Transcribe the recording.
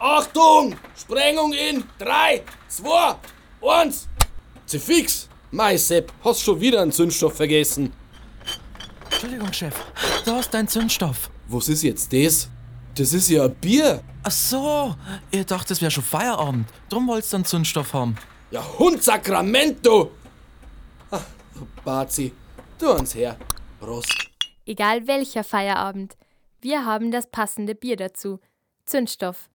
Achtung! Sprengung in 3, 2, 1. Fix! Mei Sepp, hast schon wieder einen Zündstoff vergessen. Entschuldigung, Chef, da hast dein Zündstoff. Was ist jetzt das? Das ist ja ein Bier. Ach so, ihr dacht, es wäre schon Feierabend. Drum wollt's einen Zündstoff haben. Ja, Hundsakramento! Ach, Bazi, tu uns her. Prost. Egal welcher Feierabend, wir haben das passende Bier dazu. Zündstoff.